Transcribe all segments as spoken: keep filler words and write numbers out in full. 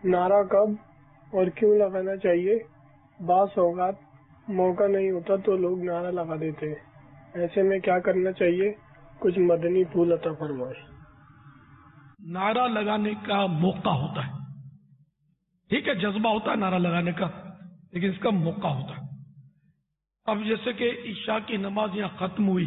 نعرہ کب اور کیوں لگانا چاہیے؟ بعض اوقات موقع نہیں ہوتا تو لوگ نعرہ لگا دیتے ہیں، ایسے میں کیا کرنا چاہیے؟ کچھ مدنی پھول عطا فرمائے۔ نعرہ لگانے کا موقع ہوتا ہے، ٹھیک ہے، جذبہ ہوتا ہے نعرہ لگانے کا، لیکن اس کا موقع ہوتا ہے۔ اب جیسے کہ عشاء کی نماز یہاں ختم ہوئی،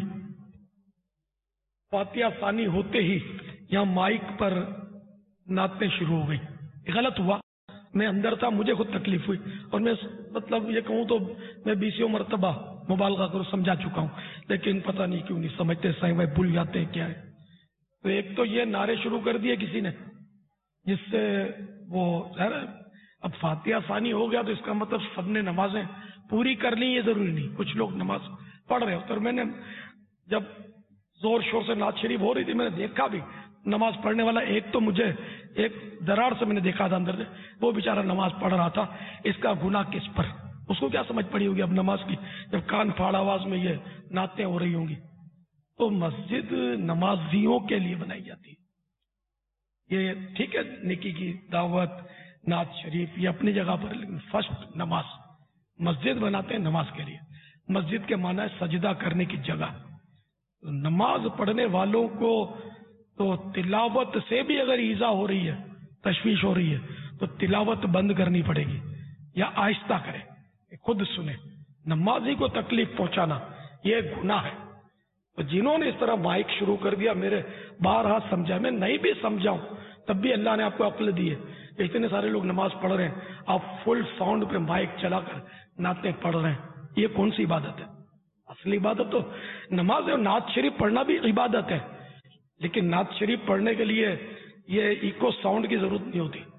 فاتحہ ثانی ہوتے ہی یہاں مائک پر نعتیں شروع ہو گئی، یہ غلط ہوا۔ میں اندر تھا، مجھے خود تکلیف ہوئی، اور میں مطلب یہ کہوں تو میں بیسیوں مرتبہ مبالغہ کروں سمجھا چکا ہوں، لیکن پتہ نہیں کیوں نہیں سمجھتے، سائیں بھائی بھول جاتے ہیں کیا ہے۔ تو ایک تو یہ نعرے شروع کر دیے کسی نے، جس سے وہ اب فاتحہ ثانی ہو گیا تو اس کا مطلب سب نے نمازیں پوری کر لی، یہ ضروری نہیں، کچھ لوگ نماز پڑھ رہے ہوتے۔ اور میں نے جب زور شور سے نعت شریف ہو رہی تھی، میں نے دیکھا بھی نماز پڑھنے والا ایک تو مجھے ایک درار سے میں نے دیکھا تھا اندر سے، وہ بیچارہ نماز پڑھ رہا تھا۔ اس کا گناہ کس پر؟ اس کو کیا سمجھ پڑی ہوگی اب نماز کی، جب کان پھاڑ آواز میں یہ نعتیں ہو رہی ہوں گی۔ تو مسجد نمازیوں کے لیے بنائی جاتی ہے، یہ ٹھیک ہے، نیکی کی دعوت، نعت شریف، یہ اپنی جگہ پر، لیکن فرسٹ نماز مسجد بناتے ہیں نماز کے لیے۔ مسجد کے معنی ہے سجدہ کرنے کی جگہ۔ نماز پڑھنے والوں کو تو تلاوت سے بھی اگر ایذا ہو رہی ہے، تشویش ہو رہی ہے، تو تلاوت بند کرنی پڑے گی یا آہستہ کرے، خود سنے۔ نمازی کو تکلیف پہنچانا یہ گناہ ہے۔ تو جنہوں نے اس طرح مائک شروع کر دیا، میرے بارہا سمجھا، میں نہیں بھی سمجھاؤں تب بھی اللہ نے آپ کو عقل دی ہے۔ اتنے سارے لوگ نماز پڑھ رہے ہیں، آپ فل ساؤنڈ پہ مائک چلا کر نعتیں پڑھ رہے ہیں، یہ کون سی عبادت ہے؟ اصلی عبادت تو نماز ہے، اور نعت شریف پڑھنا بھی عبادت ہے، لیکن نعت شریف پڑھنے کے لیے یہ ایکو ساؤنڈ کی ضرورت نہیں ہوتی۔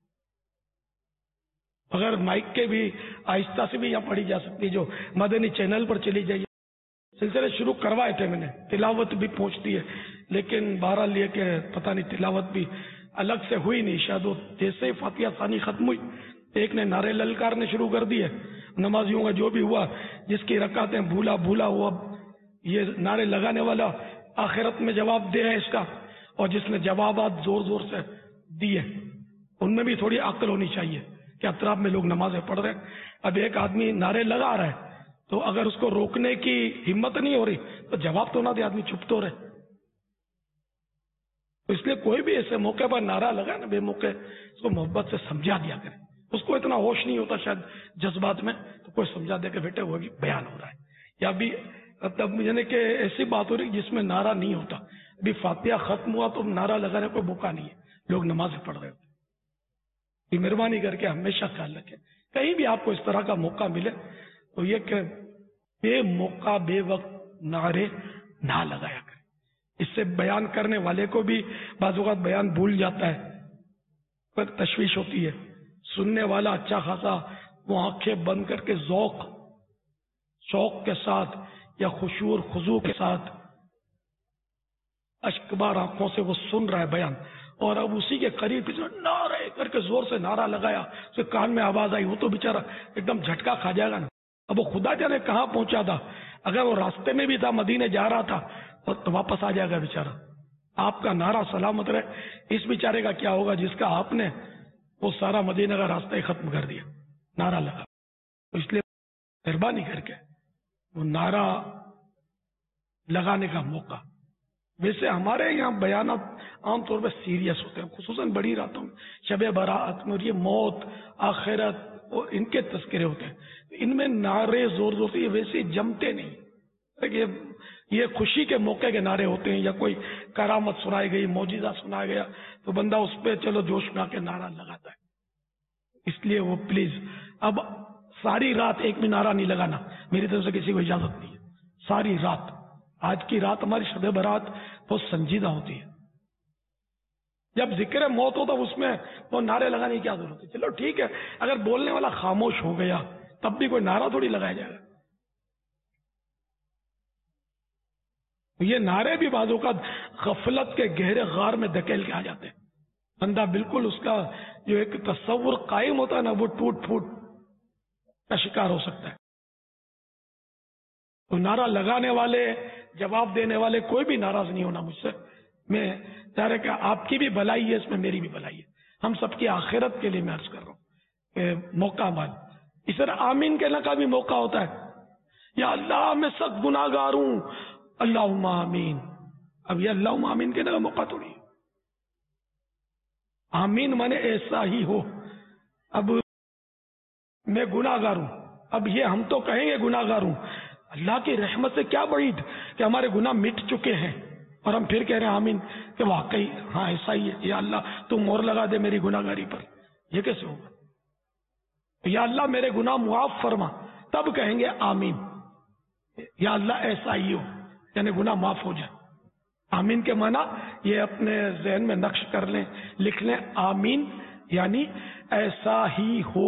اگر مائک کے بھی آہستہ سے بھی یہاں پڑھی جا سکتی، جو مدنی چینل پر چلی جائیے، سلسلے شروع کروائے تھے میں نے، تلاوت بھی پہنچتی ہے، لیکن بہرحال یہ کہ پتہ نہیں تلاوت بھی الگ سے ہوئی نہیں، شاید وہ جیسے ہی فاتحہ ثانی ختم ہوئی ایک نے نعرے للکارنے شروع کر دیے۔ نمازیوں کا جو بھی ہوا، جس کی رکعتیں بھولا بھولا ہوا، یہ نعرے لگانے والا آخرت میں جواب دے ہے اس کا، اور جس نے جوابات زور زور سے دیے ان میں بھی تھوڑی عقل ہونی چاہیے کہ اطراف میں لوگ نمازیں پڑھ رہے ہیں۔ اب ایک آدمی نعرے لگا رہا ہے تو اگر اس کو روکنے کی ہمت نہیں ہو رہی تو جواب تو نہ دے، آدمی چپ تو رہے۔ تو اس لیے کوئی بھی ایسے موقع پر نعرہ لگا نا بے موقع، اس کو محبت سے سمجھا دیا کرے۔ اس کو اتنا ہوش نہیں ہوتا شاید جذبات میں، تو کوئی سمجھا دے کہ بیٹے وہ بھی بیان ہو رہا ہے، یا بھی تب یعنی کہ ایسی بات ہو رہی جس میں نعرہ نہیں ہوتا۔ ابھی فاتحہ ختم ہوا تو نعرہ لگانے کوئی موقع نہیں ہے، لوگ نمازیں پڑھ رہے ہوتے۔ مہربانی کر کے ہمیشہ خیال رکھیں، کہیں بھی آپ کو اس طرح کا موقع ملے تو یہ کہ بے موقع بے وقت نعرے نہ لگایا کریں۔ اس سے بیان کرنے والے کو بھی بعض اوقات بیان بھول جاتا ہے، پر تشویش ہوتی ہے۔ سننے والا اچھا خاصا وہ آنکھیں بند کر کے ذوق شوق کے ساتھ یا خشوع اور خضوع کے ساتھ اشکبار آنکھوں سے وہ سن رہا ہے بیان، اور اب اسی کے قریب نعرے کر کے زور سے نعرہ لگایا، اس کے کان میں آواز آئی، وہ تو بےچارا ایک دم جھٹکا کھا جائے گا نا۔ اب وہ خدا جانے کہاں پہنچا تھا، اگر وہ راستے میں بھی تھا، مدینے جا رہا تھا تو واپس آ جائے گا بےچارا۔ آپ کا نعرہ سلامت رہے، اس بیچارے کا کیا ہوگا جس کا آپ نے وہ سارا مدینہ کا راستہ ہی ختم کر دیا، نعرہ لگا۔ تو اس لیے مہربانی کر کے وہ نعرہ لگانے کا موقع، ویسے ہمارے یہاں بیانات عام طور پہ سیریس ہوتے ہیں، خصوصاً بڑی راتوں میں، شب برات میں، یہ موت آخرت اور ان کے تذکرے ہوتے ہیں، ان میں نعرے زور زور سے یہ ویسے جمتے نہیں۔ یہ خوشی کے موقع کے نعرے ہوتے ہیں، یا کوئی کرامت سنائی گئی، معجزہ سنایا گیا تو بندہ اس پہ چلو جوش میں آ کے نعرہ لگاتا ہے۔ اس لیے وہ پلیز اب ساری رات ایک بھی نعرہ نہیں لگانا، میری طرف سے کسی کو اجازت نہیں ہے۔ ساری رات، آج کی رات ہماری شب برات بہت سنجیدہ ہوتی ہے، جب ذکر موت ہو تو اس میں وہ نعرے لگانے کی کیا ضرورت ہے؟ چلو ٹھیک ہے، اگر بولنے والا خاموش ہو گیا تب بھی کوئی نعرہ تھوڑی لگایا جائے گا۔ یہ نعرے بھی بعض اوقات غفلت کے گہرے غار میں دھکیل کے آ جاتے ہیں، بندہ بالکل اس کا جو ایک تصور قائم ہوتا ہے نا، وہ ٹوٹ پھوٹ کا شکار ہو سکتا ہے۔ تو نعرہ لگانے والے، جواب دینے والے، کوئی بھی ناراض نہیں ہونا مجھ سے، میں چاہ رہا کہ آپ کی بھی بھلائی ہے، اس میں میری بھی بھلائی ہے، ہم سب کی آخرت کے لیے میں عرض کر رہا ہوں کہ موقع مال اس طرح آمین کہنے کا بھی موقع ہوتا ہے. یا اللہ میں سخت گناہ گار ہوں اللہم آمین. اب یہ اللہم آمین کہنے کا موقع تھوڑی ہے. آمین مانے ایسا ہی ہو. اب میں گناہ گار ہوں, اب یہ ہم تو کہیں گے گناہ گار ہوں, اللہ کی رحمت سے کیا بعید کہ ہمارے گناہ مٹ چکے ہیں اور ہم پھر کہہ رہے ہیں آمین کہ واقعی ہاں ایسا ہی ہے, یا اللہ تو مہر لگا دے میری گناہ گاری پر. یہ کیسے ہوگا؟ یا اللہ میرے گناہ معاف فرما, تب کہیں گے آمین. یا اللہ ایسا ہی ہو یعنی گناہ معاف ہو جائے. آمین کے معنی یہ اپنے ذہن میں نقش کر لیں, لکھ لیں, آمین یعنی ایسا ہی ہو.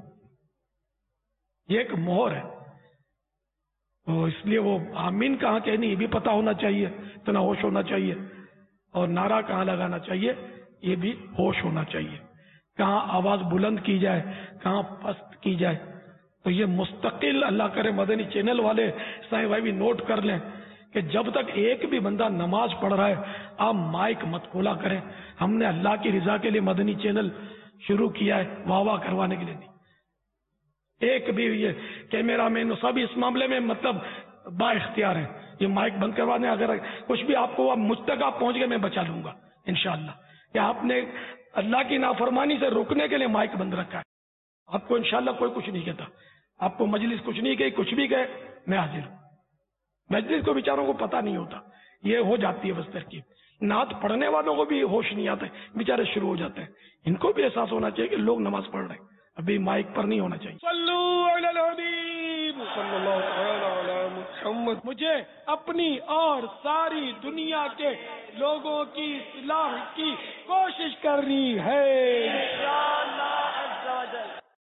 یہ ایک مہر ہے, تو اس لیے وہ آمین کہاں کہنی یہ بھی پتا ہونا چاہیے, اتنا ہوش ہونا چاہیے, اور نعرہ کہاں لگانا چاہیے یہ بھی ہوش ہونا چاہیے, کہاں آواز بلند کی جائے کہاں پست کی جائے. تو یہ مستقل اللہ کرے مدنی چینل والے سائیں بھائی بھی نوٹ کر لیں کہ جب تک ایک بھی بندہ نماز پڑھ رہا ہے آپ مائک مت کھولا کریں. ہم نے اللہ کی رضا کے لیے مدنی چینل شروع کیا ہے, واہ واہ کروانے کے لیے نہیں. ایک بھی یہ کیمرہ مین سب اس معاملے میں مطلب با اختیار ہے, یہ مائک بند کروانے اگر کچھ بھی آپ کو مجھ تک آپ پہنچ گئے میں بچا لوں گا انشاءاللہ. کہ آپ نے اللہ کی نافرمانی سے روکنے کے لیے مائک بند رکھا ہے, آپ کو انشاءاللہ کوئی کچھ نہیں کہتا, آپ کو مجلس کچھ نہیں کہی, کچھ بھی کہے میں حاضر ہوں. مجلس کو بیچاروں کو پتہ نہیں ہوتا, یہ ہو جاتی ہے بس ترکیب. نعت پڑھنے والوں کو بھی ہوش نہیں آتا ہے, بیچارے شروع ہو جاتے ہیں. ان کو بھی احساس ہونا چاہیے کہ لوگ نماز پڑھ رہے ہیں, ابھی مائک پر نہیں ہونا چاہیے. صلو علی الحبیب صلی اللہ تعالی علی محمد. مجھے اپنی اور ساری دنیا کے لوگوں کی اصلاح کی کوشش کرنی ہے.